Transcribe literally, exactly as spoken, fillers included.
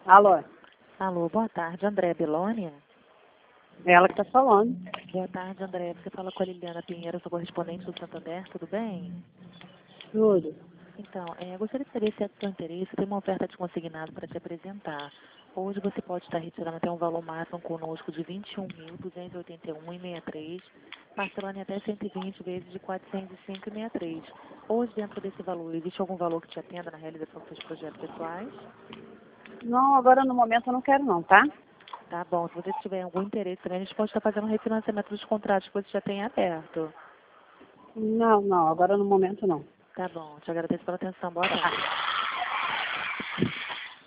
Alô, Alô, boa tarde, André Belônia. ela que tá falando. Boa tarde, André. Você fala com a Liliana Pinheiro, sou correspondente do Santander, tudo bem? Tudo. Então, é, gostaria de saber se é do seu interesse, tem uma oferta de consignado para te apresentar. Hoje você pode estar retirando até um valor máximo conosco de vinte e um mil duzentos e oitenta e um vírgula sessenta e três, parcelando em até cento e vinte vezes de quatrocentos e cinco vírgula sessenta e três. Hoje, dentro desse valor, existe algum valor que te atenda na realização dos seus projetos pessoais? Não, agora no momento eu não quero não, tá? Tá bom, se você tiver algum interesse também, a gente pode estar fazendo um refinanciamento dos contratos que você já tem aberto. Não, não, agora no momento não. Tá bom, te agradeço pela atenção. Boa tarde.